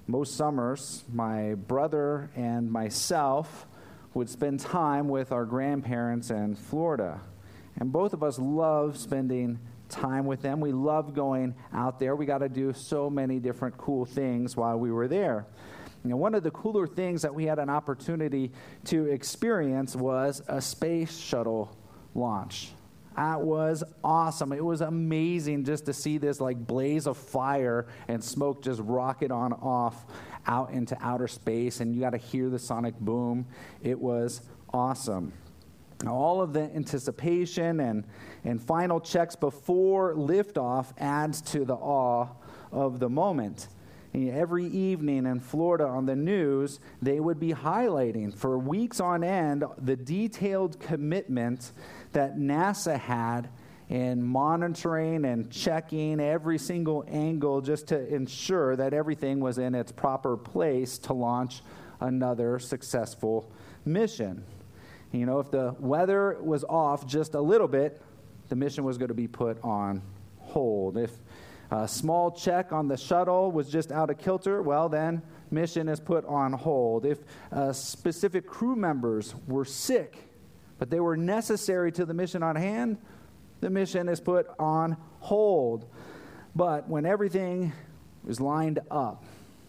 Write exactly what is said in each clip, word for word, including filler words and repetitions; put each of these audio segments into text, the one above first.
most summers, my brother and myself would spend time with our grandparents in Florida. And both of us love spending time with them. We love going out there. We got to do so many different cool things while we were there. You know, one of the cooler things that we had an opportunity to experience was a space shuttle launch. That was awesome. It was amazing just to see this like blaze of fire and smoke just rocket on off out into outer space, and you got to hear the sonic boom. It was awesome. Now, all of the anticipation and, and final checks before liftoff adds to the awe of the moment. And every evening in Florida on the news, they would be highlighting for weeks on end the detailed commitment that NASA had in monitoring and checking every single angle just to ensure that everything was in its proper place to launch another successful mission. You know, if the weather was off just a little bit, the mission was going to be put on hold. If a small check on the shuttle was just out of kilter, well then, mission is put on hold. If uh, specific crew members were sick, but they were necessary to the mission on hand, the mission is put on hold. But when everything is lined up,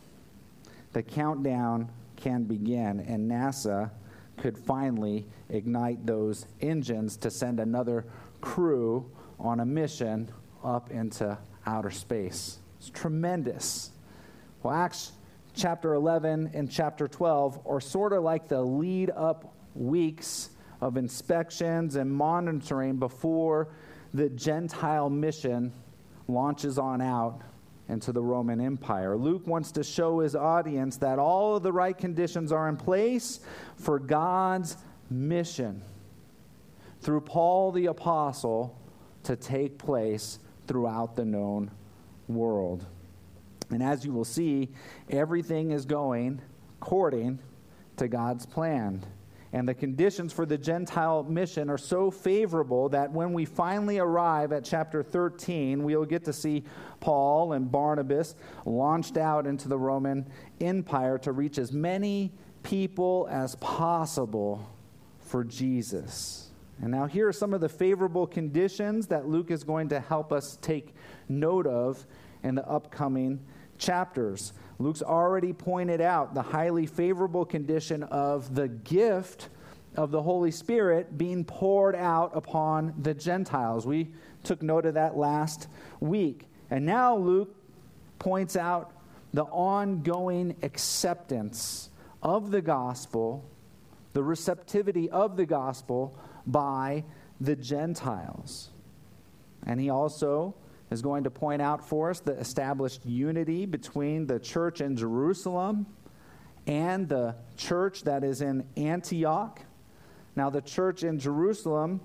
the countdown can begin, and NASA could finally ignite those engines to send another crew on a mission up into outer space. It's tremendous. Well, Acts chapter eleven and chapter twelve are sort of like the lead-up weeks of inspections and monitoring before the Gentile mission launches on out into the Roman Empire. Luke wants to show his audience that all of the right conditions are in place for God's mission through Paul the Apostle to take place throughout the known world. And as you will see, everything is going according to God's plan. And the conditions for the Gentile mission are so favorable that when we finally arrive at chapter thirteen, we'll get to see Paul and Barnabas launched out into the Roman Empire to reach as many people as possible for Jesus. And now here are some of the favorable conditions that Luke is going to help us take note of in the upcoming chapters. Luke's already pointed out the highly favorable condition of the gift of the Holy Spirit being poured out upon the Gentiles. We took note of that last week. And now Luke points out the ongoing acceptance of the gospel, the receptivity of the gospel by the Gentiles. And he also is going to point out for us the established unity between the church in Jerusalem and the church that is in Antioch. Now, the church in Jerusalem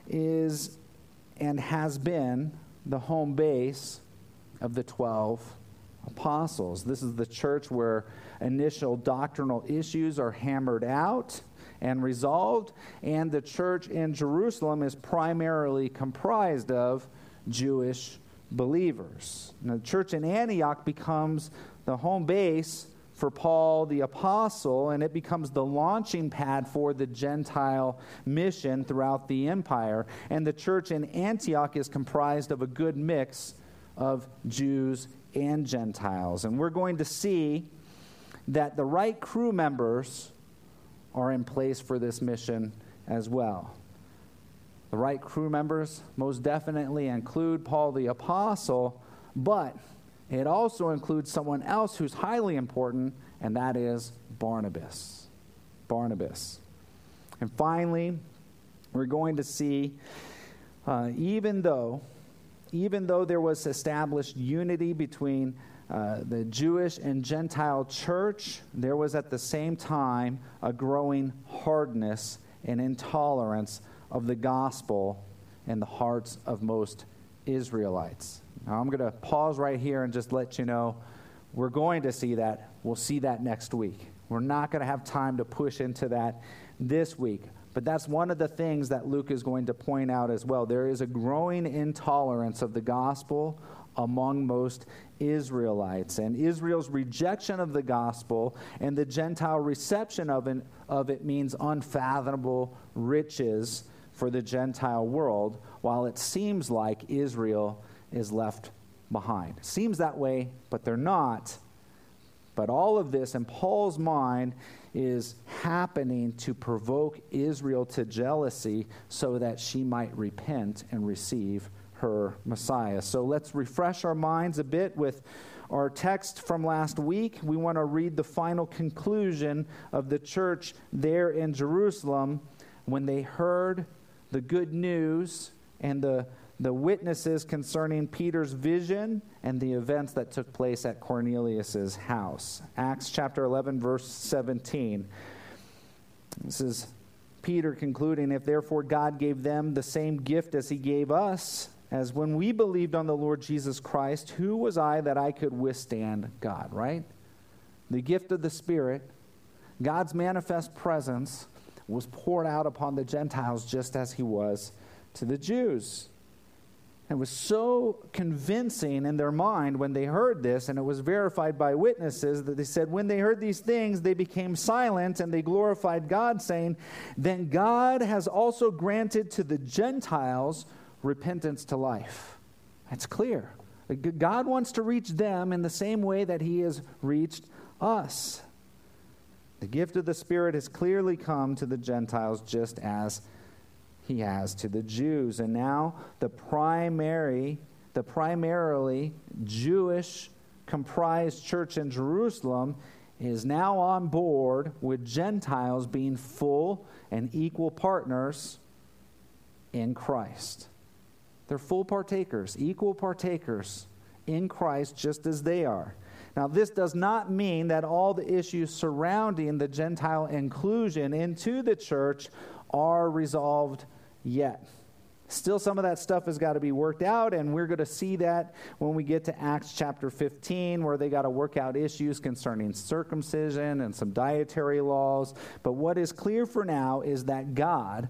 is and has been the home base of the twelve apostles. This is the church where initial doctrinal issues are hammered out and resolved, and the church in Jerusalem is primarily comprised of Jewish believers. And the church in Antioch becomes the home base for Paul the Apostle, and it becomes the launching pad for the Gentile mission throughout the empire. And the church in Antioch is comprised of a good mix of Jews and Gentiles. And we're going to see that the right crew members are in place for this mission as well. The right crew members most definitely include Paul the Apostle, but it also includes someone else who's highly important, and that is Barnabas. Barnabas. And finally, we're going to see, uh, even though, even though there was established unity between uh, the Jewish and Gentile church, there was at the same time a growing hardness and intolerance of the gospel in the hearts of most Israelites. Now, I'm going to pause right here and just let you know we're going to see that. We'll see that next week. We're not going to have time to push into that this week. But that's one of the things that Luke is going to point out as well. There is a growing intolerance of the gospel among most Israelites. And Israel's rejection of the gospel and the Gentile reception of it, of it means unfathomable riches for the Gentile world, while it seems like Israel is left behind. Seems that way, but they're not. But all of this in Paul's mind is happening to provoke Israel to jealousy so that she might repent and receive her Messiah. So let's refresh our minds a bit with our text from last week. We want to read the final conclusion of the church there in Jerusalem when they heard the good news and the the witnesses concerning Peter's vision and the events that took place at Cornelius' house. Acts chapter eleven, verse seventeen. This is Peter concluding, "If therefore God gave them the same gift as he gave us, as when we believed on the Lord Jesus Christ, who was I that I could withstand God?" Right? The gift of the Spirit, God's manifest presence, was poured out upon the Gentiles just as he was to the Jews. It was so convincing in their mind when they heard this, and it was verified by witnesses, that they said when they heard these things, they became silent and they glorified God, saying, "Then God has also granted to the Gentiles repentance to life." It's clear. God wants to reach them in the same way that he has reached us. The gift of the Spirit has clearly come to the Gentiles just as he has to the Jews. And now the primary, the primarily Jewish comprised church in Jerusalem is now on board with Gentiles being full and equal partners in Christ. They're full partakers, equal partakers in Christ just as they are. Now, this does not mean that all the issues surrounding the Gentile inclusion into the church are resolved yet. Still, some of that stuff has got to be worked out, and we're going to see that when we get to Acts chapter fifteen, where they got to work out issues concerning circumcision and some dietary laws. But what is clear for now is that God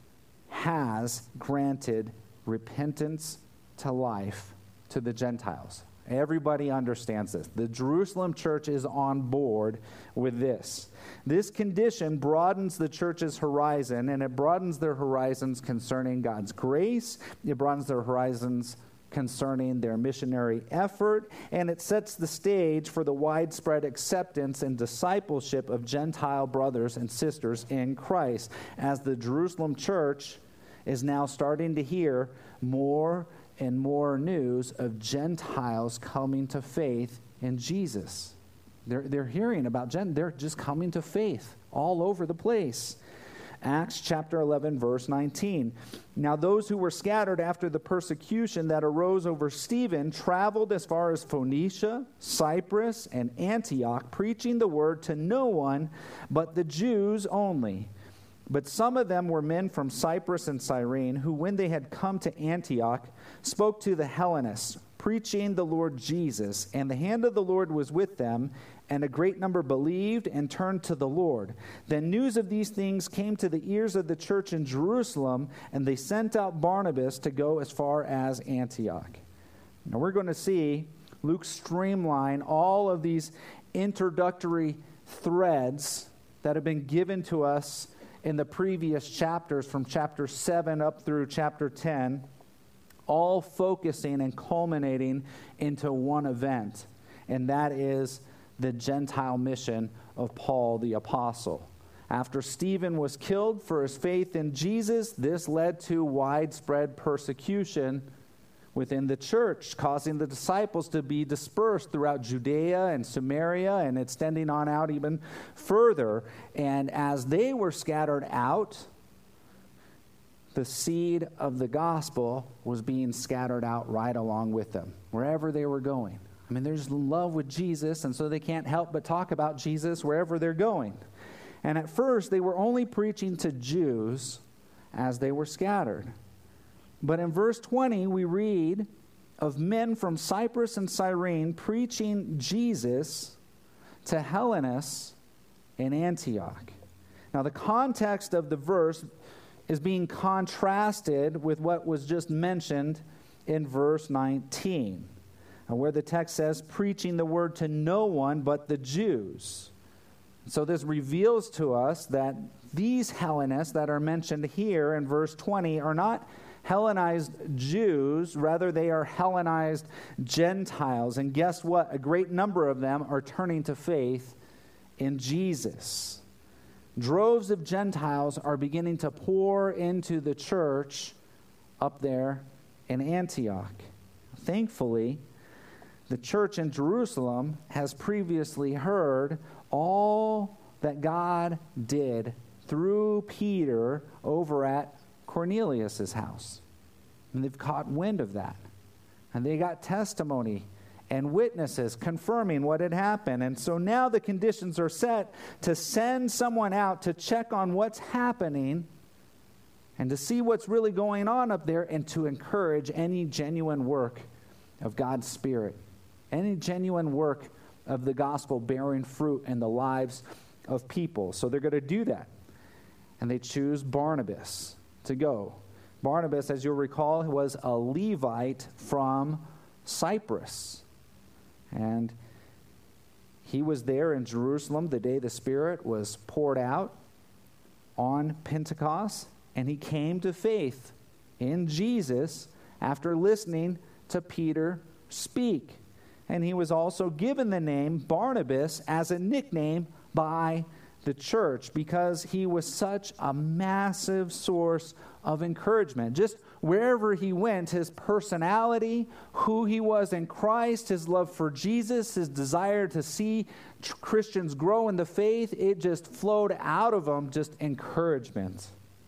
has granted repentance to life to the Gentiles. Everybody understands this. The Jerusalem church is on board with this. This condition broadens the church's horizon, and it broadens their horizons concerning God's grace. It broadens their horizons concerning their missionary effort, and it sets the stage for the widespread acceptance and discipleship of Gentile brothers and sisters in Christ, as the Jerusalem church is now starting to hear more and more news of Gentiles coming to faith in Jesus. They're, they're hearing about Gen. They're just coming to faith all over the place. Acts chapter eleven, verse nineteen. Now those who were scattered after the persecution that arose over Stephen traveled as far as Phoenicia, Cyprus, and Antioch, preaching the word to no one but the Jews only. But some of them were men from Cyprus and Cyrene, who when they had come to Antioch, spoke to the Hellenists, preaching the Lord Jesus. And the hand of the Lord was with them, and a great number believed and turned to the Lord. Then news of these things came to the ears of the church in Jerusalem, and they sent out Barnabas to go as far as Antioch. Now we're going to see Luke streamline all of these introductory threads that have been given to us in the previous chapters, from chapter seven up through chapter ten, all focusing and culminating into one event, and that is the Gentile mission of Paul the Apostle. After Stephen was killed for his faith in Jesus, this led to widespread persecution within the church, causing the disciples to be dispersed throughout Judea and Samaria and extending on out even further. And as they were scattered out, the seed of the gospel was being scattered out right along with them, wherever they were going. I mean, they're just in love with Jesus, and so they can't help but talk about Jesus wherever they're going. And at first, they were only preaching to Jews as they were scattered. But in verse twenty, we read of men from Cyprus and Cyrene preaching Jesus to Hellenists in Antioch. Now, the context of the verse is being contrasted with what was just mentioned in verse nineteen. uh, where the text says, preaching the word to no one but the Jews. So this reveals to us that these Hellenists that are mentioned here in verse twenty are not Hellenized Jews, rather they are Hellenized Gentiles. And guess what? A great number of them are turning to faith in Jesus. Droves of Gentiles are beginning to pour into the church up there in Antioch. Thankfully, the church in Jerusalem has previously heard all that God did through Peter over at Cornelius' house. And they've caught wind of that. And they got testimony and witnesses confirming what had happened. And so now the conditions are set to send someone out to check on what's happening and to see what's really going on up there and to encourage any genuine work of God's Spirit, any genuine work of the gospel bearing fruit in the lives of people. So they're going to do that. And they choose Barnabas to go. Barnabas, as you'll recall, was a Levite from Cyprus. And he was there in Jerusalem the day the Spirit was poured out on Pentecost. And he came to faith in Jesus after listening to Peter speak. And he was also given the name Barnabas as a nickname by the church because he was such a massive source of encouragement. Just wherever he went, his personality, who he was in Christ, his love for Jesus, his desire to see Christians grow in the faith, it just flowed out of him, just encouragement.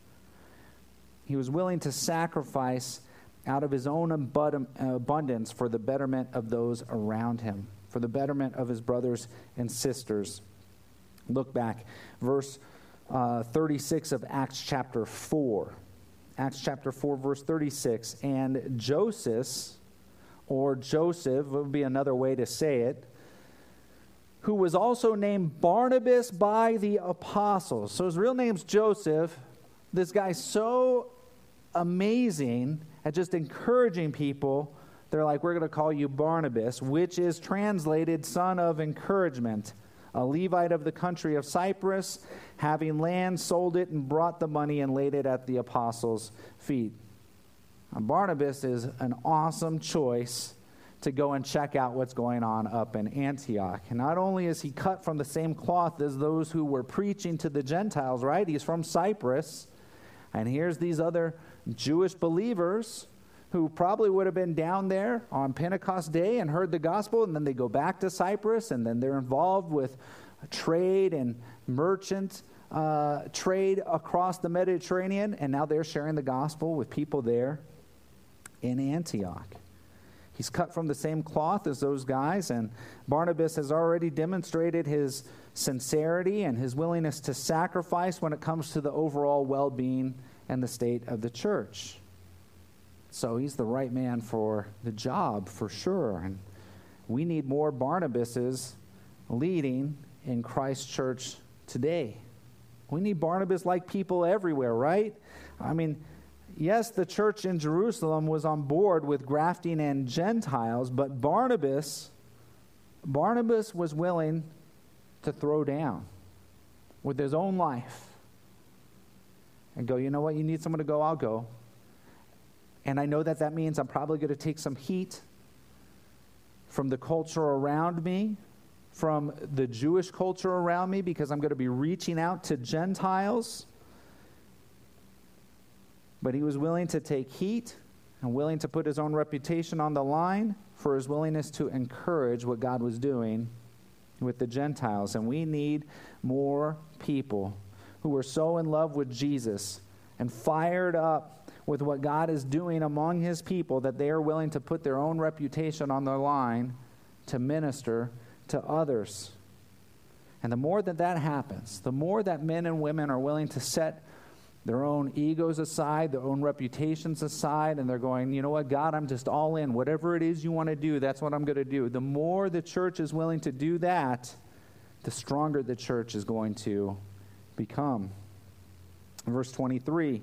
He was willing to sacrifice out of his own abundance for the betterment of those around him, for the betterment of his brothers and sisters. Look back, verse uh, thirty-six of Acts chapter four. Acts chapter four, verse thirty-six. And Joseph, or Joseph would be another way to say it, who was also named Barnabas by the apostles. So his real name's Joseph. This guy's so amazing at just encouraging people. They're like, we're going to call you Barnabas, which is translated son of encouragement. A Levite of the country of Cyprus, having land, sold it and brought the money and laid it at the apostles' feet. Now, Barnabas is an awesome choice to go and check out what's going on up in Antioch. And not only is he cut from the same cloth as those who were preaching to the Gentiles, right? He's from Cyprus. And here's these other Jewish believers who probably would have been down there on Pentecost Day and heard the gospel, and then they go back to Cyprus, and then they're involved with trade and merchant uh, trade across the Mediterranean, and now they're sharing the gospel with people there in Antioch. He's cut from the same cloth as those guys, and Barnabas has already demonstrated his sincerity and his willingness to sacrifice when it comes to the overall well-being and the state of the church. So he's the right man for the job, for sure. And we need more Barnabases leading in Christ's church today. We need Barnabas-like people everywhere, right? I mean, yes, the church in Jerusalem was on board with grafting in Gentiles, but Barnabas, Barnabas was willing to throw down with his own life and go, you know what, you need someone to go, I'll go. And I know that that means I'm probably going to take some heat from the culture around me, from the Jewish culture around me, because I'm going to be reaching out to Gentiles. But he was willing to take heat and willing to put his own reputation on the line for his willingness to encourage what God was doing with the Gentiles. And we need more people who are so in love with Jesus and fired up with what God is doing among his people that they are willing to put their own reputation on the line to minister to others. And the more that that happens, the more that men and women are willing to set their own egos aside, their own reputations aside, and they're going, you know what, God, I'm just all in. Whatever it is you want to do, that's what I'm going to do. The more the church is willing to do that, the stronger the church is going to become. Verse twenty-three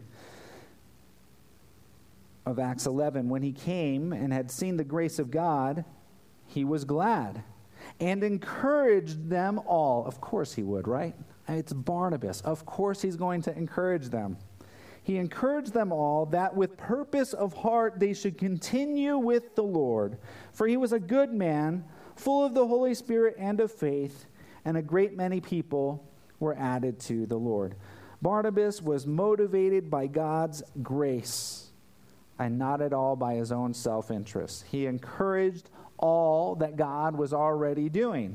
of Acts eleven, when he came and had seen the grace of God he was glad and encouraged them all. Of course he would, right? It's Barnabas. Of course he's going to encourage them. He encouraged them all that with purpose of heart they should continue with the Lord. For he was a good man, full of the Holy Spirit and of faith, and a great many people were added to the Lord. Barnabas was motivated by God's grace and not at all by his own self-interest. He encouraged all that God was already doing.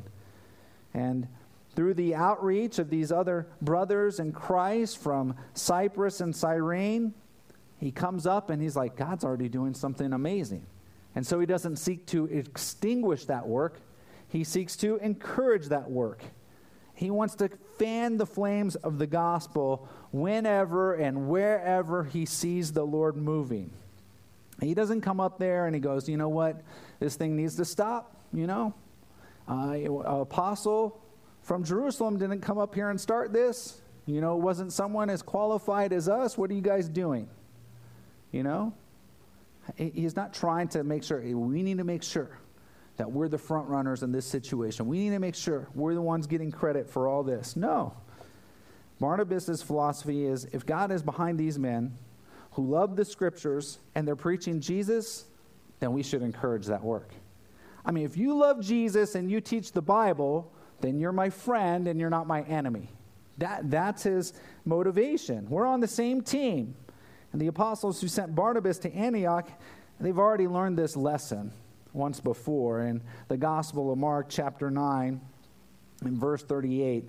And through the outreach of these other brothers in Christ from Cyprus and Cyrene, he comes up and he's like, God's already doing something amazing. And so he doesn't seek to extinguish that work. He seeks to encourage that work. He wants to fan the flames of the gospel whenever and wherever he sees the Lord moving. He doesn't come up there and he goes, you know what, this thing needs to stop, you know. Uh, an apostle from Jerusalem didn't come up here and start this. You know, wasn't someone as qualified as us? What are you guys doing? You know? He's not trying to make sure. We need to make sure that we're the front runners in this situation. We need to make sure we're the ones getting credit for all this. No. Barnabas' philosophy is, if God is behind these men who love the scriptures and they're preaching Jesus, then we should encourage that work. I mean, if you love Jesus and you teach the Bible, then you're my friend and you're not my enemy. That, that's his motivation. We're on the same team. And the apostles who sent Barnabas to Antioch, they've already learned this lesson once before. In the Gospel of Mark, chapter nine, in verse thirty-eight,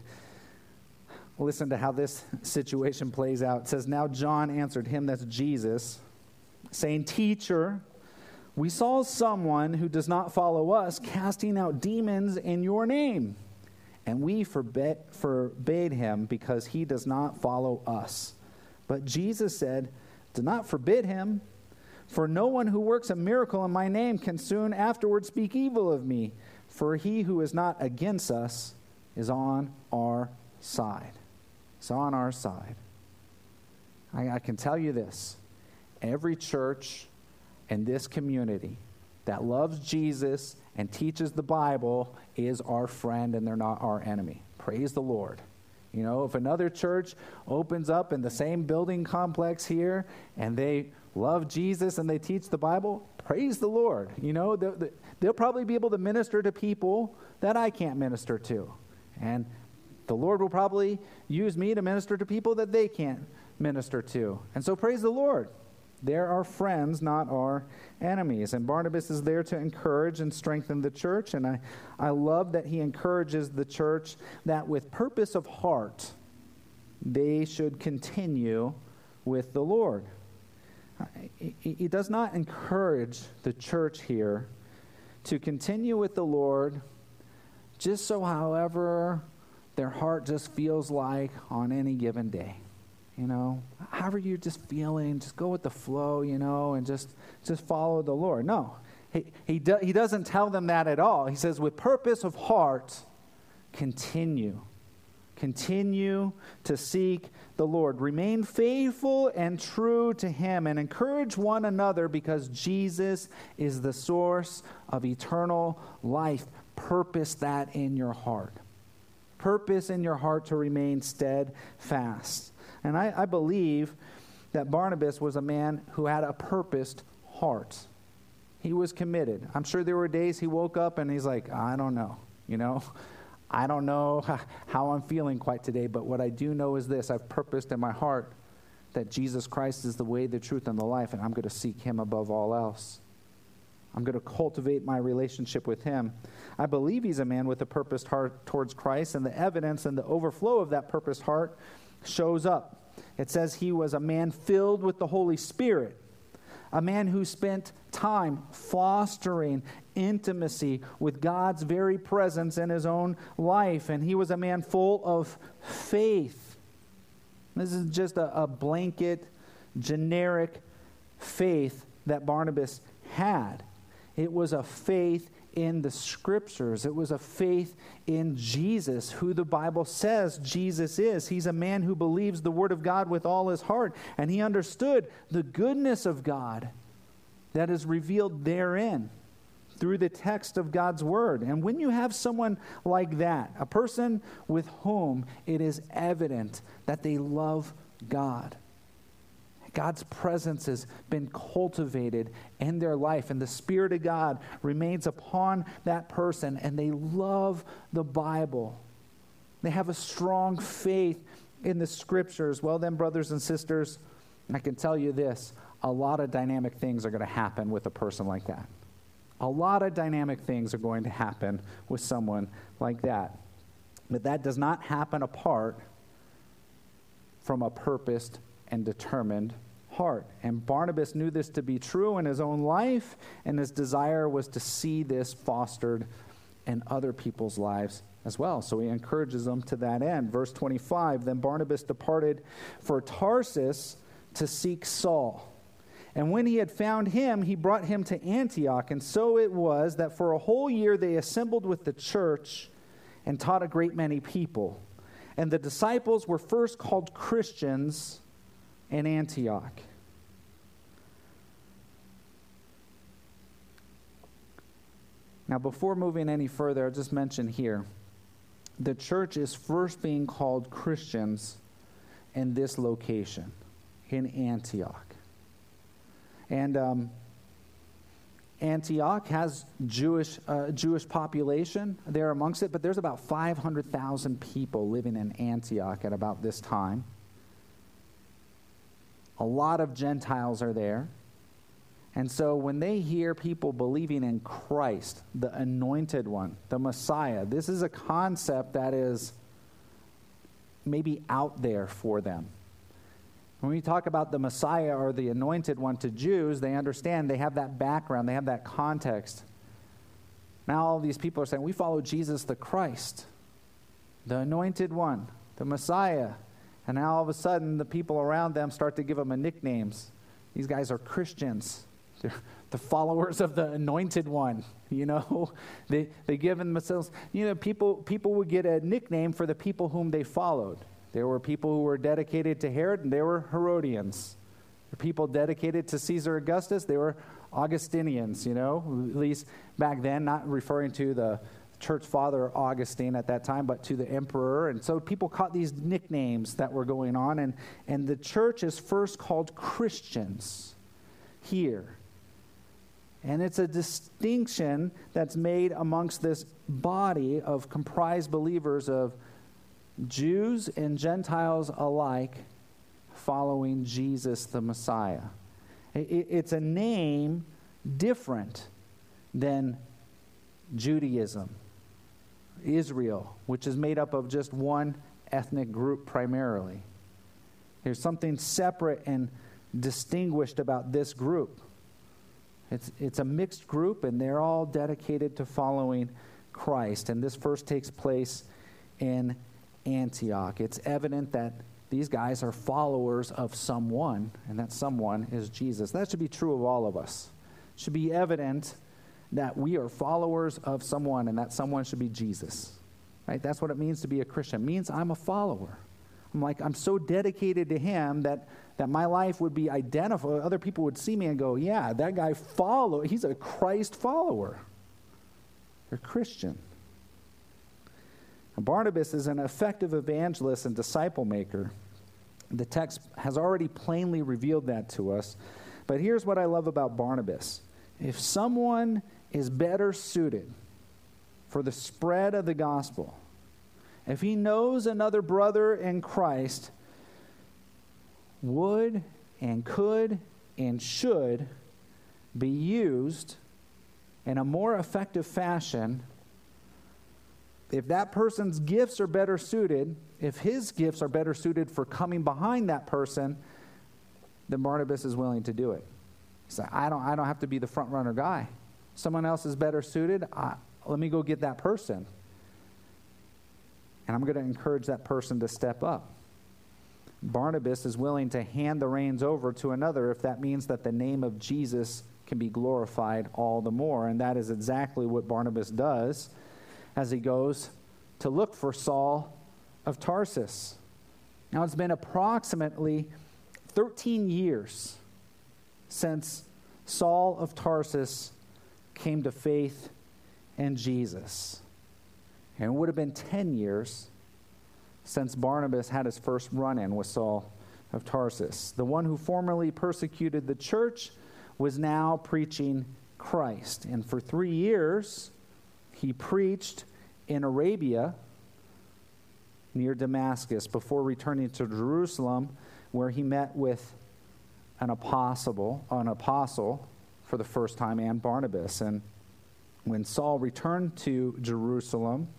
listen to how this situation plays out. It says, now John answered him, that's Jesus, saying, Teacher, we saw someone who does not follow us casting out demons in your name. And we forbid, forbade him because he does not follow us. But Jesus said, do not forbid him, for no one who works a miracle in my name can soon afterward speak evil of me. For he who is not against us is on our side. It's on our side. I, I can tell you this. Every church in this community that loves Jesus and teaches the Bible is our friend and they're not our enemy. Praise the Lord. You know, if another church opens up in the same building complex here and they love Jesus and they teach the Bible, praise the Lord. You know, they'll, they'll probably be able to minister to people that I can't minister to. And the Lord will probably use me to minister to people that they can't minister to. And so praise the Lord. They're our friends, not our enemies. And Barnabas is there to encourage and strengthen the church. And I, I love that he encourages the church that with purpose of heart, they should continue with the Lord. He, he does not encourage the church here to continue with the Lord just so however their heart just feels like on any given day. You know, however you're just feeling, just go with the flow, you know, and just just follow the Lord. No, he he, do, he doesn't tell them that at all. He says, with purpose of heart, continue. Continue to seek the Lord. Remain faithful and true to him and encourage one another because Jesus is the source of eternal life. Purpose that in your heart. Purpose in your heart to remain steadfast. And I, I believe that Barnabas was a man who had a purposed heart. He was committed. I'm sure there were days he woke up and he's like, I don't know, you know. I don't know how I'm feeling quite today, but what I do know is this. I've purposed in my heart that Jesus Christ is the way, the truth, and the life, and I'm going to seek him above all else. I'm going to cultivate my relationship with him. I believe he's a man with a purposed heart towards Christ, and the evidence and the overflow of that purposed heart shows up. It says he was a man filled with the Holy Spirit, a man who spent time fostering intimacy with God's very presence in his own life, and he was a man full of faith. This is just a, a blanket, generic faith that Barnabas had. It was a faith in the Scriptures. It was a faith in Jesus, who the Bible says Jesus is. He's a man who believes the Word of God with all his heart, and he understood the goodness of God that is revealed therein. through the text of God's word. And when you have someone like that, a person with whom it is evident that they love God, God's presence has been cultivated in their life, and the Spirit of God remains upon that person, and they love the Bible. They have a strong faith in the Scriptures. Well then, brothers and sisters, I can tell you this, a lot of dynamic things are going to happen with a person like that. A lot of dynamic things are going to happen with someone like that. But that does not happen apart from a purposed and determined heart. And Barnabas knew this to be true in his own life, and his desire was to see this fostered in other people's lives as well. So he encourages them to that end. Verse twenty-five, then Barnabas departed for Tarsus to seek Saul. And when he had found him, he brought him to Antioch. And so it was that for a whole year they assembled with the church and taught a great many people. And the disciples were first called Christians in Antioch. Now, before moving any further, I'll just mention here, the church is first being called Christians in this location, in Antioch. And um, Antioch has Jewish uh, Jewish population there amongst it, but there's about five hundred thousand people living in Antioch at about this time. A lot of Gentiles are there. And so when they hear people believing in Christ, the anointed one, the Messiah, this is a concept that is maybe out there for them. When we talk about the Messiah or the anointed one to Jews, they understand, they have that background, they have that context. Now all these people are saying, we follow Jesus the Christ, the anointed one, the Messiah. And now all of a sudden, the people around them start to give them a nicknames. These guys are Christians. They're the followers of the anointed one. You know, they they give themselves. You know, people people would get a nickname for the people whom they followed. There were people who were dedicated to Herod, and they were Herodians. There were people dedicated to Caesar Augustus. They were Augustinians. You know, at least back then, not referring to the church father Augustine at that time, but to the emperor. And so people caught these nicknames that were going on, and, and the church is first called Christians here. And it's a distinction that's made amongst this body of comprised believers of Jews and Gentiles alike following Jesus the Messiah. It, it's a name different than Judaism, Israel, which is made up of just one ethnic group primarily. There's something separate and distinguished about this group. It's, it's a mixed group, and they're all dedicated to following Christ. And this first takes place in Antioch. It's evident that these guys are followers of someone, and that someone is Jesus. That should be true of all of us. It should be evident that we are followers of someone, and that someone should be Jesus. Right? That's what it means to be a Christian. It means I'm a follower. I'm like, I'm so dedicated to him that, that my life would be identified. Other people would see me and go, yeah, that guy follow. He's a Christ follower. They're Christian. And Barnabas is an effective evangelist and disciple maker. The text has already plainly revealed that to us. But here's what I love about Barnabas. If someone is better suited for the spread of the gospel, if he knows another brother in Christ would and could and should be used in a more effective fashion, if that person's gifts are better suited, if his gifts are better suited for coming behind that person, then Barnabas is willing to do it. He's like, I don't, I don't have to be the front runner guy. Someone else is better suited. I, let me go get that person. And I'm going to encourage that person to step up. Barnabas is willing to hand the reins over to another if that means that the name of Jesus can be glorified all the more. And that is exactly what Barnabas does as he goes to look for Saul of Tarsus. Now, it's been approximately thirteen years since Saul of Tarsus came to faith in Jesus. And it would have been ten years since Barnabas had his first run-in with Saul of Tarsus. The one who formerly persecuted the church was now preaching Christ. And for three years, he preached in Arabia near Damascus before returning to Jerusalem, where he met with an apostle, an apostle for the first time, and Barnabas. And when Saul returned to Jerusalem,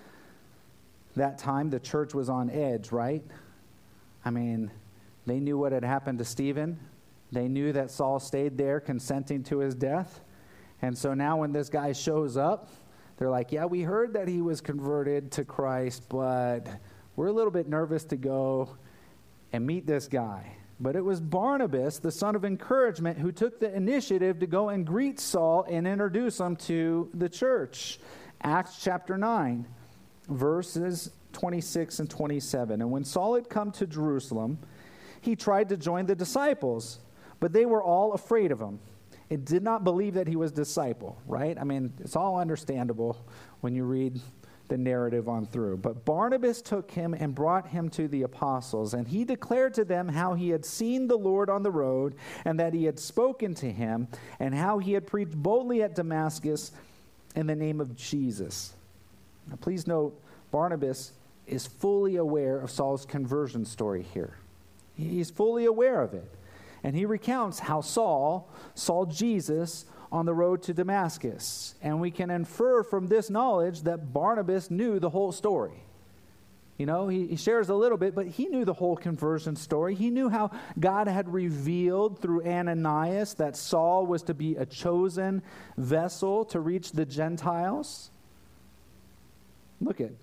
that time the church was on edge, right? I mean, they knew what had happened to Stephen. They knew that Saul stayed there consenting to his death. And so now when this guy shows up, they're like, yeah, we heard that he was converted to Christ, but we're a little bit nervous to go and meet this guy. But it was Barnabas, the son of encouragement, who took the initiative to go and greet Saul and introduce him to the church. Acts chapter nine, verses twenty-six and twenty-seven. And when Saul had come to Jerusalem, he tried to join the disciples, but they were all afraid of him and did not believe that he was a disciple, right? I mean, it's all understandable when you read the narrative on through. But Barnabas took him and brought him to the apostles, and he declared to them how he had seen the Lord on the road, and that he had spoken to him, and how he had preached boldly at Damascus in the name of Jesus. Now, please note, Barnabas is fully aware of Saul's conversion story here. He's fully aware of it. And he recounts how Saul saw Jesus on the road to Damascus. And we can infer from this knowledge that Barnabas knew the whole story. You know, he, he shares a little bit, but he knew the whole conversion story. He knew how God had revealed through Ananias that Saul was to be a chosen vessel to reach the Gentiles. Look at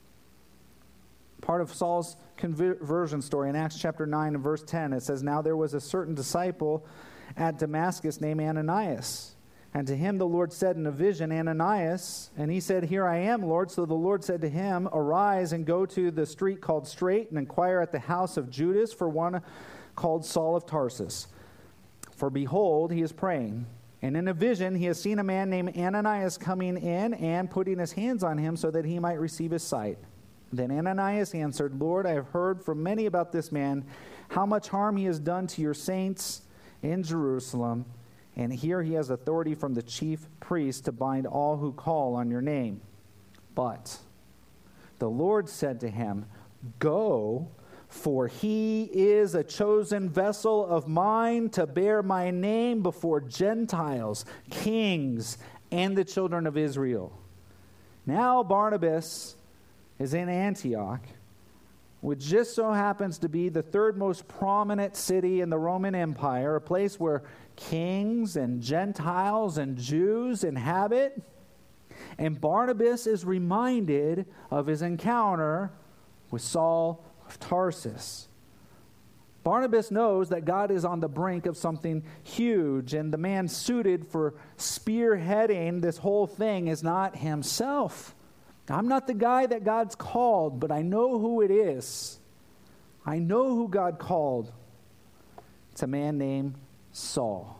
part of Saul's conversion story in Acts chapter nine and verse ten. It says, now there was a certain disciple at Damascus named Ananias. And to him the Lord said in a vision, Ananias. And he said, here I am, Lord. So the Lord said to him, arise and go to the street called Straight and inquire at the house of Judas for one called Saul of Tarsus. For behold, he is praying. And in a vision he has seen a man named Ananias coming in and putting his hands on him so that he might receive his sight. Then Ananias answered, Lord, I have heard from many about this man, how much harm he has done to your saints in Jerusalem. And here he has authority from the chief priest to bind all who call on your name. But the Lord said to him, go, for he is a chosen vessel of mine to bear my name before Gentiles, kings, and the children of Israel. Now Barnabas is in Antioch, which just so happens to be the third most prominent city in the Roman Empire, a place where kings and Gentiles and Jews inhabit. And Barnabas is reminded of his encounter with Saul of Tarsus. Barnabas knows that God is on the brink of something huge, and the man suited for spearheading this whole thing is not himself. I'm not the guy that God's called, but I know who it is. I know who God called. It's a man named Saul.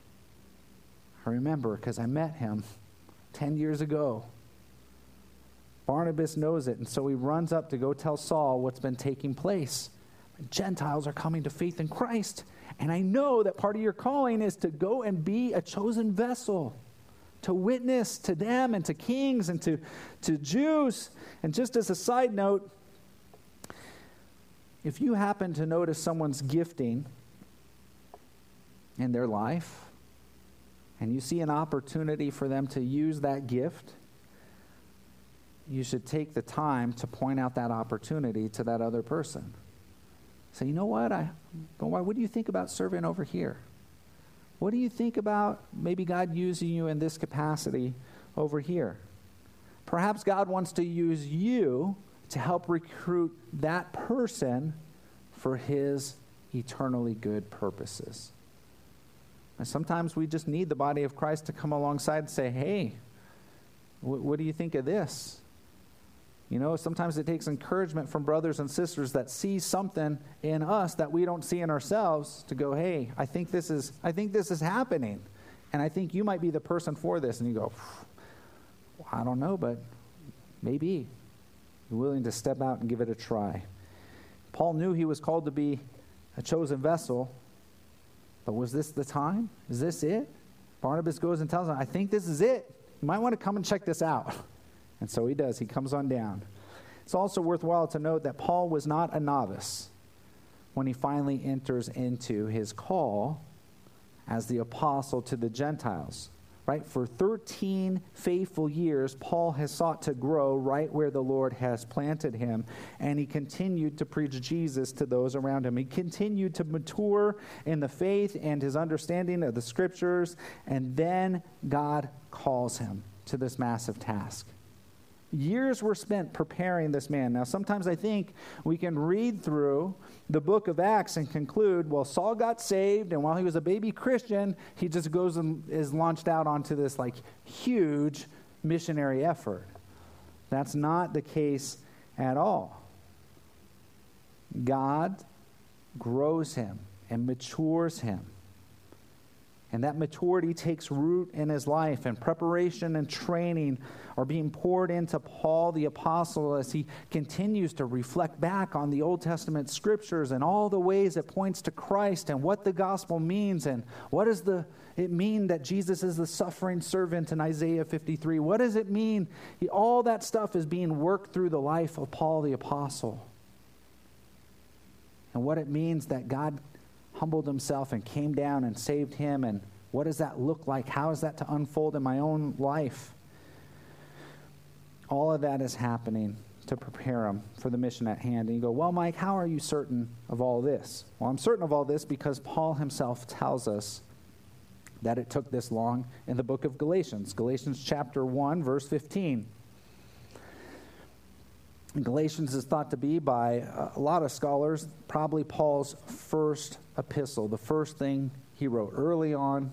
I remember because I met him ten years ago. Barnabas knows it, and so he runs up to go tell Saul what's been taking place. Gentiles are coming to faith in Christ, and I know that part of your calling is to go and be a chosen vessel, to witness to them and to kings and to, to Jews. And just as a side note, if you happen to notice someone's gifting in their life and you see an opportunity for them to use that gift, you should take the time to point out that opportunity to that other person. Say, you know what? I, what do you think about serving over here? What do you think about maybe God using you in this capacity over here? Perhaps God wants to use you to help recruit that person for his eternally good purposes. And sometimes we just need the body of Christ to come alongside and say, hey, wh- what do you think of this? You know, sometimes it takes encouragement from brothers and sisters that see something in us that we don't see in ourselves to go, hey, I think this is I think this is happening. And I think you might be the person for this. And you go, well, I don't know, but maybe. You're willing to step out and give it a try. Paul knew he was called to be a chosen vessel. But was this the time? Is this it? Barnabas goes and tells him, I think this is it. You might want to come and check this out. And so he does. He comes on down. It's also worthwhile to note that Paul was not a novice when he finally enters into his call as the apostle to the Gentiles. Right? For thirteen faithful years, Paul has sought to grow right where the Lord has planted him, and he continued to preach Jesus to those around him. He continued to mature in the faith and his understanding of the Scriptures, and then God calls him to this massive task. Years were spent preparing this man. Now, sometimes I think we can read through the book of Acts and conclude, well, Saul got saved, and while he was a baby Christian, he just goes and is launched out onto this like huge missionary effort. That's not the case at all. God grows him and matures him. And that maturity takes root in his life, and preparation and training are being poured into Paul the apostle as he continues to reflect back on the Old Testament scriptures and all the ways it points to Christ and what the gospel means and what does the, it mean that Jesus is the suffering servant in Isaiah fifty-three. What does it mean? All that stuff is being worked through the life of Paul the apostle. And what it means that God humbled himself and came down and saved him, and what does that look like? How is that to unfold in my own life? All of that is happening to prepare him for the mission at hand. And you go, well, Mike, how are you certain of all this? Well, I'm certain of all this because Paul himself tells us that it took this long in the book of Galatians. Galatians chapter one, verse fifteen. Galatians is thought to be, by a lot of scholars, probably Paul's first epistle, the first thing he wrote early on.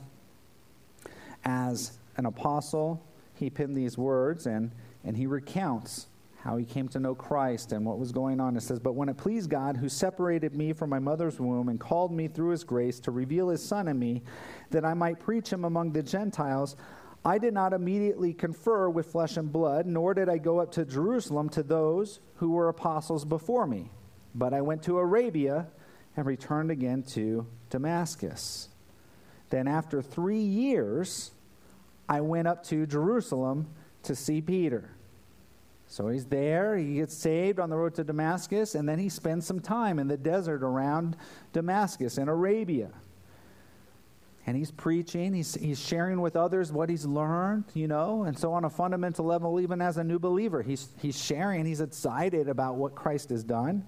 As an apostle, he penned these words, and, and he recounts how he came to know Christ and what was going on. It says, but when it pleased God, who separated me from my mother's womb and called me through his grace to reveal his Son in me, that I might preach him among the Gentiles, I did not immediately confer with flesh and blood, nor did I go up to Jerusalem to those who were apostles before me. But I went to Arabia and returned again to Damascus. Then after three years, I went up to Jerusalem to see Peter. So he's there, he gets saved on the road to Damascus, and then he spends some time in the desert around Damascus in Arabia. And he's preaching, he's, he's sharing with others what he's learned, you know. And so on a fundamental level, even as a new believer, he's, he's sharing, he's excited about what Christ has done.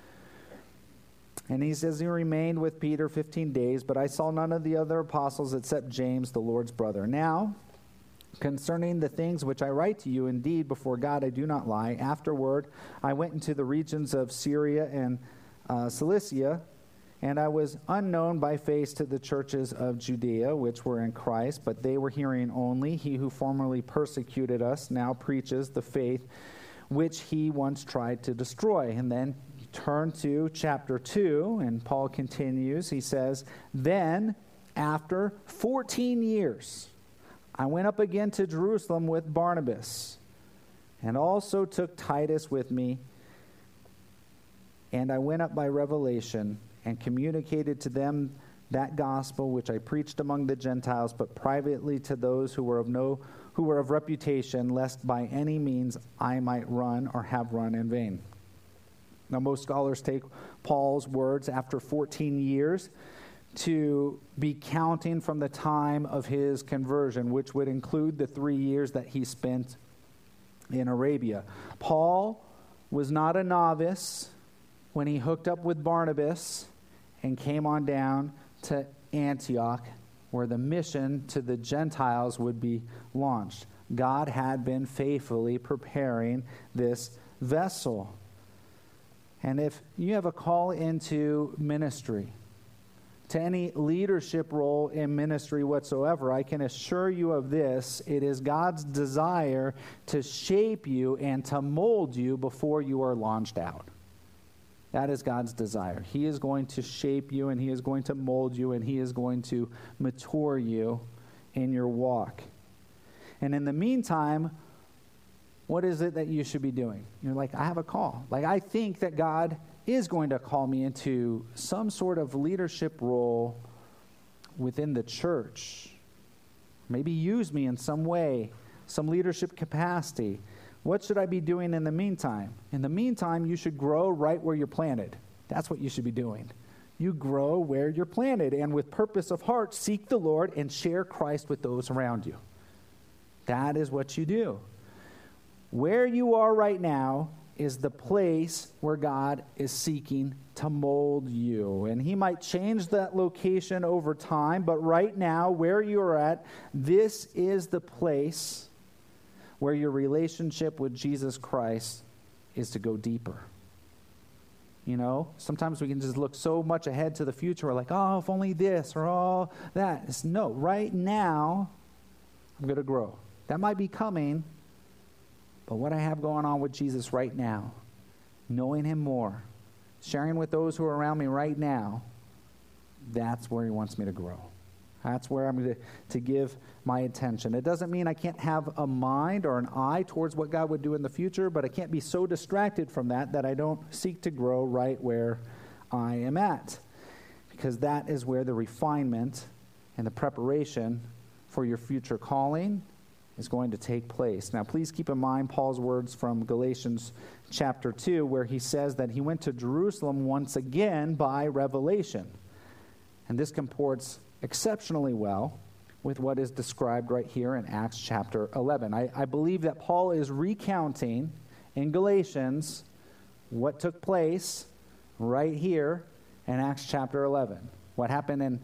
And he says he remained with Peter fifteen days, but I saw none of the other apostles except James, the Lord's brother. Now, concerning the things which I write to you, indeed, before God I do not lie. Afterward, I went into the regions of Syria and uh, Cilicia, and I was unknown by face to the churches of Judea, which were in Christ, but they were hearing only. He who formerly persecuted us now preaches the faith which he once tried to destroy. And then you turn to chapter two, and Paul continues. He says, then, after fourteen years, I went up again to Jerusalem with Barnabas, and also took Titus with me, and I went up by revelation and communicated to them that gospel which I preached among the Gentiles, but privately to those who were of no who were of reputation, lest by any means I might run or have run in vain. Now, most scholars take Paul's words after fourteen years to be counting from the time of his conversion, which would include the three years that he spent in Arabia. Paul was not a novice when he hooked up with Barnabas and came on down to Antioch, where the mission to the Gentiles would be launched. God had been faithfully preparing this vessel. And if you have a call into ministry, to any leadership role in ministry whatsoever, I can assure you of this: it is God's desire to shape you and to mold you before you are launched out. That is God's desire. He is going to shape you, and he is going to mold you, and he is going to mature you in your walk. And in the meantime, what is it that you should be doing? You're like, I have a call. Like, I think that God is going to call me into some sort of leadership role within the church. Maybe use me in some way, some leadership capacity. What should I be doing in the meantime? In the meantime, you should grow right where you're planted. That's what you should be doing. You grow where you're planted, and with purpose of heart, seek the Lord and share Christ with those around you. That is what you do. Where you are right now is the place where God is seeking to mold you. And he might change that location over time, but right now, where you're at, this is the place where your relationship with Jesus Christ is to go deeper. You know, sometimes we can just look so much ahead to the future. We're like, oh, if only this or all that. It's, no, right now, I'm going to grow. That might be coming. But what I have going on with Jesus right now, knowing him more, sharing with those who are around me right now, that's where he wants me to grow. That's where I'm going to, to give my attention. It doesn't mean I can't have a mind or an eye towards what God would do in the future, but I can't be so distracted from that that I don't seek to grow right where I am at. Because that is where the refinement and the preparation for your future calling is going to take place. Now, please keep in mind Paul's words from Galatians chapter two, where he says that he went to Jerusalem once again by revelation. And this comports exceptionally well with what is described right here in Acts chapter eleven. I, I believe that Paul is recounting in Galatians what took place right here in Acts chapter eleven. What happened in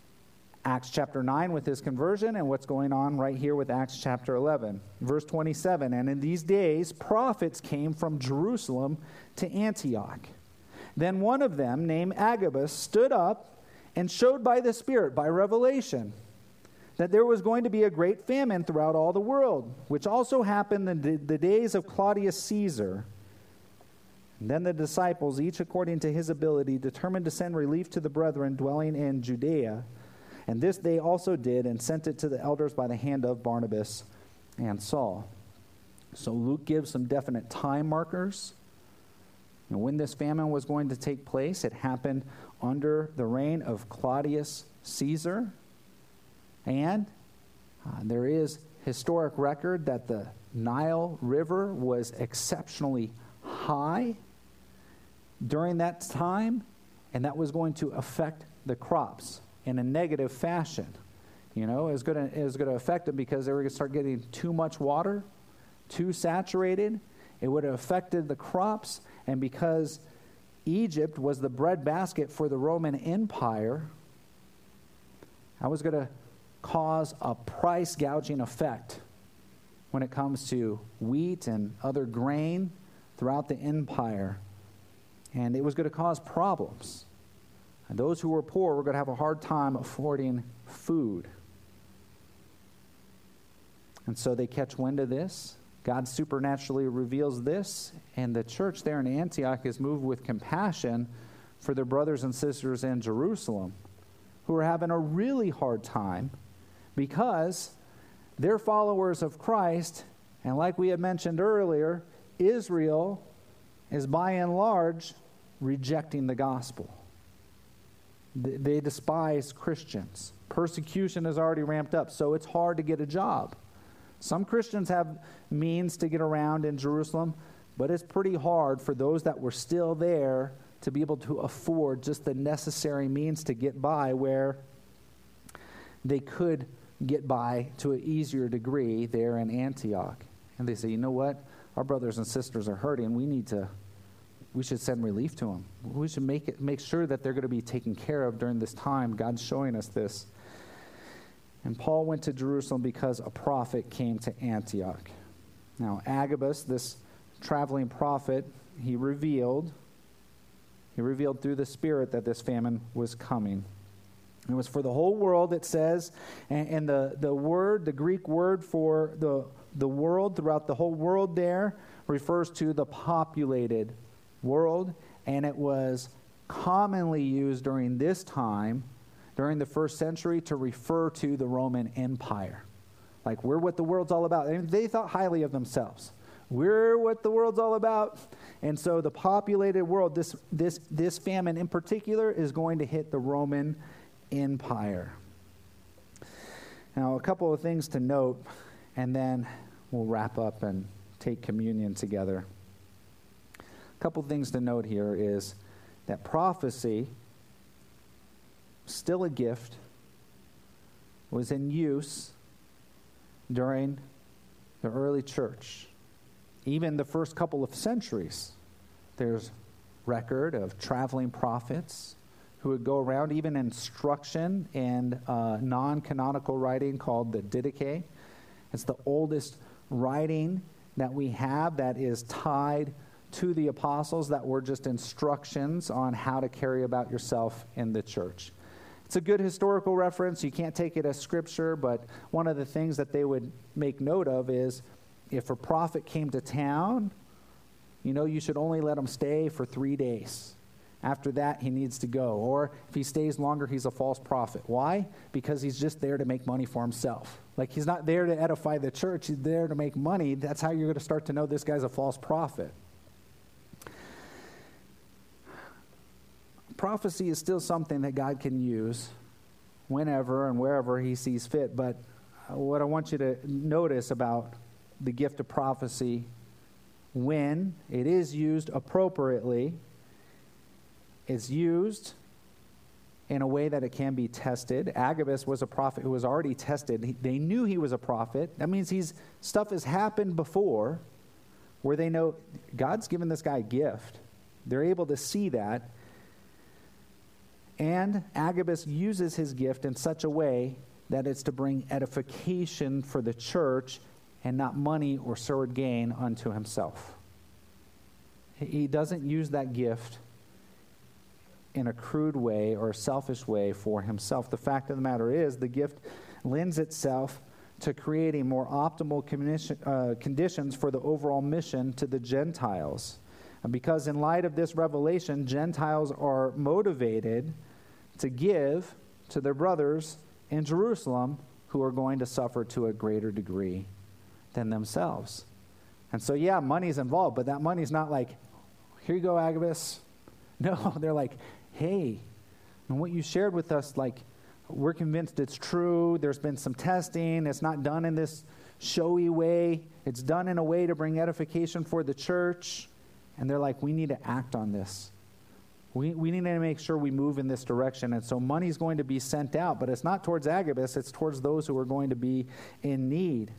Acts chapter nine with his conversion, and what's going on right here with Acts chapter eleven. Verse twenty-seven, and in these days prophets came from Jerusalem to Antioch. Then one of them, named Agabus, stood up and showed by the Spirit, by revelation, that there was going to be a great famine throughout all the world, which also happened in the days of Claudius Caesar. And then the disciples, each according to his ability, determined to send relief to the brethren dwelling in Judea. And this they also did, and sent it to the elders by the hand of Barnabas and Saul. So Luke gives some definite time markers. And when this famine was going to take place, it happened under the reign of Claudius Caesar. And uh, there is historic record that the Nile River was exceptionally high during that time, and that was going to affect the crops in a negative fashion. You know, it was going to, it was going to affect them because they were going to start getting too much water, too saturated. It would have affected the crops, and because Egypt was the breadbasket for the Roman Empire, that was going to cause a price gouging effect when it comes to wheat and other grain throughout the empire. And it was going to cause problems. And those who were poor were going to have a hard time affording food. And so they catch wind of this. God supernaturally reveals this, and the church there in Antioch is moved with compassion for their brothers and sisters in Jerusalem who are having a really hard time because they're followers of Christ, and like we had mentioned earlier, Israel is by and large rejecting the gospel. They despise Christians. Persecution has already ramped up, so it's hard to get a job. Some Christians have means to get around in Jerusalem, but it's pretty hard for those that were still there to be able to afford just the necessary means to get by, where they could get by to an easier degree there in Antioch. And they say, you know what? Our brothers and sisters are hurting. We need to We should send relief to them. We should make it, make sure that they're going to be taken care of during this time. God's showing us this. And Paul went to Jerusalem because a prophet came to Antioch. Now, Agabus, this traveling prophet, he revealed, he revealed through the Spirit that this famine was coming. It was for the whole world, it says, and, and the, the word, the Greek word for the, the world, throughout the whole world there, refers to the populated world, and it was commonly used during this time during the first century to refer to the Roman Empire. Like, we're what the world's all about. And they thought highly of themselves. We're what the world's all about. And so the populated world, this, this, this famine in particular, is going to hit the Roman Empire. Now, a couple of things to note, and then we'll wrap up and take communion together. A couple of things to note here is that prophecy, still a gift, was in use during the early church. Even the first couple of centuries, there's record of traveling prophets who would go around, even instruction in uh, non-canonical writing called the Didache. It's the oldest writing that we have that is tied to the apostles, that were just instructions on how to carry about yourself in the church. It's a good historical reference. You can't take it as scripture, but one of the things that they would make note of is if a prophet came to town, you know, you should only let him stay for three days. After that, he needs to go. Or if he stays longer, he's a false prophet. Why? Because he's just there to make money for himself. Like, he's not there to edify the church. He's there to make money. That's how you're going to start to know this guy's a false prophet. Prophecy is still something that God can use whenever and wherever he sees fit. But what I want you to notice about the gift of prophecy, when it is used appropriately, it's used in a way that it can be tested. Agabus was a prophet who was already tested. He, they knew he was a prophet. That means he's stuff has happened before where they know God's given this guy a gift. They're able to see that. And Agabus uses his gift in such a way that it's to bring edification for the church and not money or sword gain unto himself. He doesn't use that gift in a crude way or a selfish way for himself. The fact of the matter is, the gift lends itself to creating more optimal commission, uh, conditions for the overall mission to the Gentiles. And because in light of this revelation, Gentiles are motivated to give to their brothers in Jerusalem who are going to suffer to a greater degree than themselves. And so, yeah, money's involved, but that money's not like, here you go, Agabus. No, they're like, hey, and what you shared with us, like, we're convinced it's true. There's been some testing. It's not done in this showy way. It's done in a way to bring edification for the church. And they're like, we need to act on this. We we need to make sure we move in this direction. And so money's going to be sent out, but it's not towards Agabus. It's towards those who are going to be in need.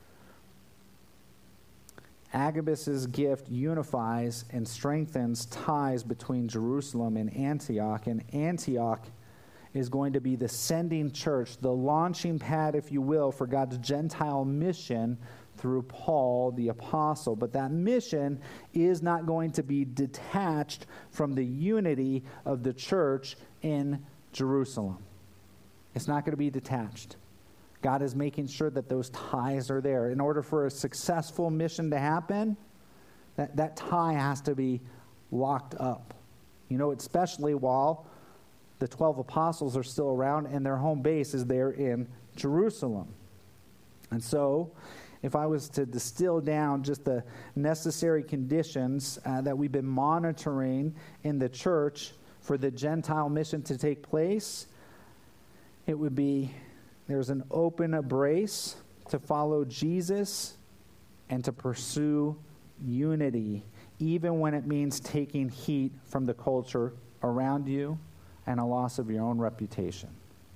Agabus's gift unifies and strengthens ties between Jerusalem and Antioch. And Antioch is going to be the sending church, the launching pad, if you will, for God's Gentile mission through Paul the apostle. But that mission is not going to be detached from the unity of the church in Jerusalem. It's not going to be detached. God is making sure that those ties are there. In order for a successful mission to happen, that, that tie has to be locked up. You know, especially while the twelve apostles are still around and their home base is there in Jerusalem. And so, if I was to distill down just the necessary conditions uh, that we've been monitoring in the church for the Gentile mission to take place, it would be there's an open embrace to follow Jesus and to pursue unity, even when it means taking heat from the culture around you and a loss of your own reputation.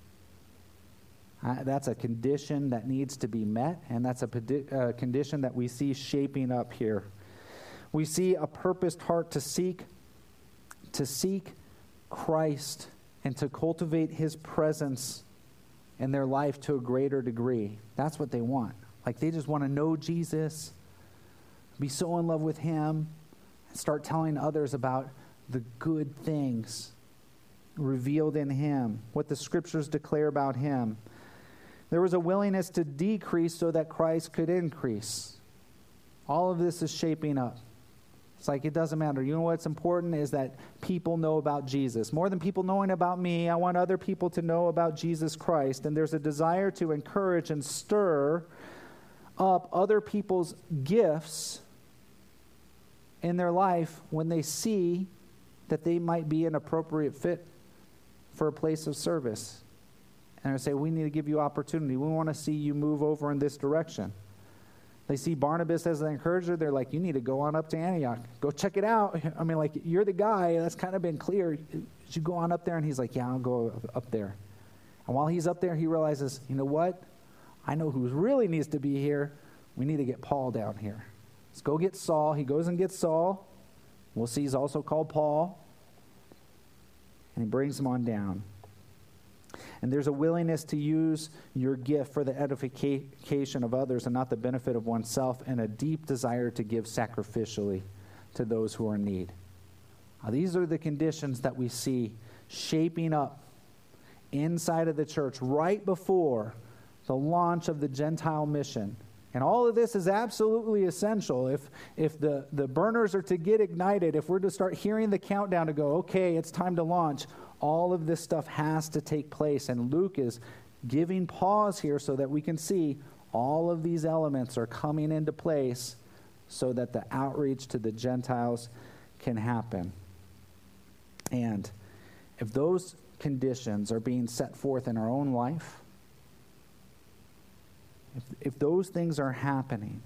Uh, that's a condition that needs to be met, and that's a pedi- uh, condition that we see shaping up here. We see a purposed heart to seek, to seek Christ and to cultivate his presence in their life to a greater degree. That's what they want. Like, they just want to know Jesus, be so in love with him, and start telling others about the good things revealed in him, what the scriptures declare about him. There was a willingness to decrease so that Christ could increase. All of this is shaping up. It's like it doesn't matter. You know what's important is that people know about Jesus. More than people knowing about me, I want other people to know about Jesus Christ. And there's a desire to encourage and stir up other people's gifts in their life when they see that they might be an appropriate fit for a place of service. And I say, we need to give you opportunity. We want to see you move over in this direction. They see Barnabas as an encourager. They're like, you need to go on up to Antioch. Go check it out. I mean, like, you're the guy. That's kind of been clear. You go on up there. And he's like, yeah, I'll go up there. And while he's up there, he realizes, you know what? I know who really needs to be here. We need to get Paul down here. Let's go get Saul. He goes and gets Saul. We'll see he's also called Paul. And he brings him on down. And there's a willingness to use your gift for the edification of others and not the benefit of oneself, and a deep desire to give sacrificially to those who are in need. Now, these are the conditions that we see shaping up inside of the church right before the launch of the Gentile mission. And all of this is absolutely essential. If if the, the burners are to get ignited, if we're to start hearing the countdown to go, okay, it's time to launch, all of this stuff has to take place. And Luke is giving pause here so that we can see all of these elements are coming into place so that the outreach to the Gentiles can happen. And if those conditions are being set forth in our own life, If, if those things are happening,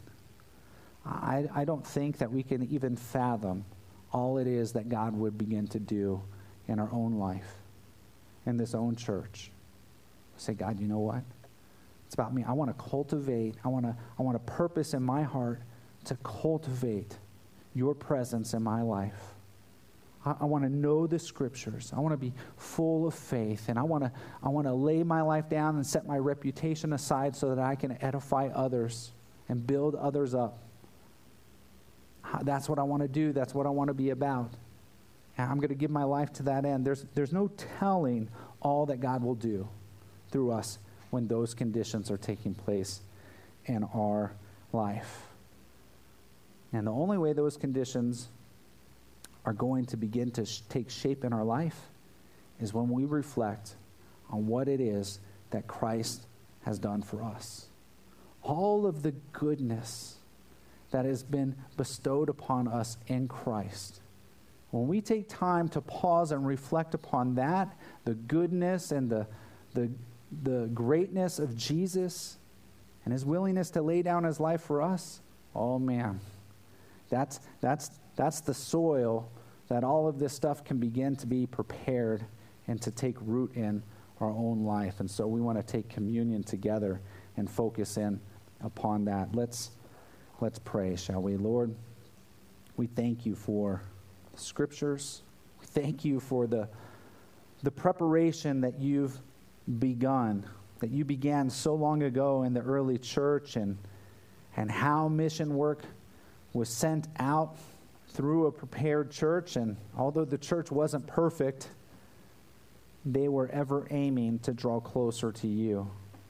I, I don't think that we can even fathom all it is that God would begin to do in our own life, in this own church. Say, God, you know what? It's about me. I want to cultivate, I want to I want to purpose in my heart to cultivate your presence in my life. I, I want to know the scriptures. I want to be full of faith, and I want to I want to lay my life down and set my reputation aside so that I can edify others and build others up. That's what I want to do. That's what I want to be about. And I'm going to give my life to that end. There's there's no telling all that God will do through us when those conditions are taking place in our life. And the only way those conditions are going to begin to sh- take shape in our life is when we reflect on what it is that Christ has done for us. All of the goodness that has been bestowed upon us in Christ. When we take time to pause and reflect upon that, the goodness and the, the, the greatness of Jesus and his willingness to lay down his life for us, oh man, that's, that's, that's the soil that all of this stuff can begin to be prepared and to take root in our own life. And so we want to take communion together and focus in upon that. Let's, let's pray, shall we? Lord, we thank you for scriptures. We thank you for the, the preparation that you've begun, that you began so long ago in the early church, and, and how mission work was sent out through a prepared church. And although the church wasn't perfect, they were ever aiming to draw closer to you.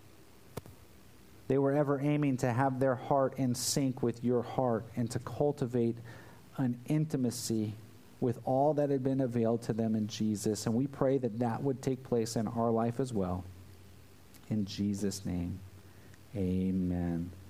They were ever aiming to have their heart in sync with your heart and to cultivate an intimacy with all that had been availed to them in Jesus. And we pray that that would take place in our life as well. In Jesus' name, amen.